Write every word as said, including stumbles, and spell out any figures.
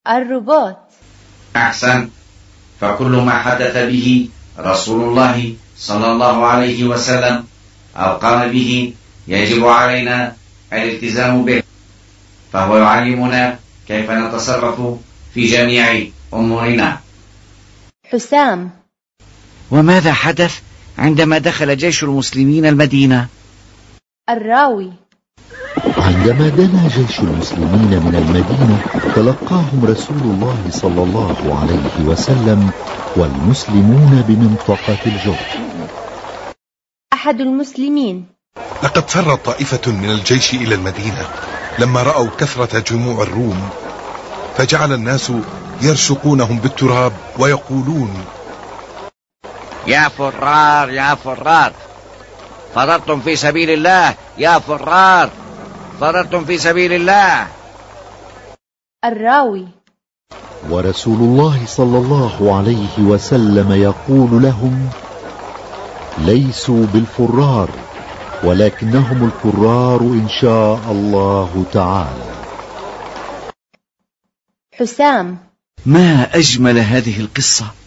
الرباط. أحسن، فكل ما حدث به رسول الله صلى الله عليه وسلم أو قام به يجب علينا الالتزام به، فهو يعلمنا كيف نتصرف في جميع أمورنا. حسام: وماذا حدث عندما دخل جيش المسلمين المدينة؟ الراوي: عندما دنا جيش المسلمين من المدينة تلقاهم رسول الله صلى الله عليه وسلم والمسلمون بمنطقة الجرح. أحد المسلمين: لقد فرت طائفة من الجيش إلى المدينة لما رأوا كثرة جموع الروم، فجعل الناس يرشقونهم بالتراب ويقولون: يا فرار يا فرار، فررتم في سبيل الله، يا فرار فررتم في سبيل الله. الراوي: ورسول الله صلى الله عليه وسلم يقول لهم: ليسوا بالفرار ولكنهم الفرار إن شاء الله تعالى. حسام: ما أجمل هذه القصة،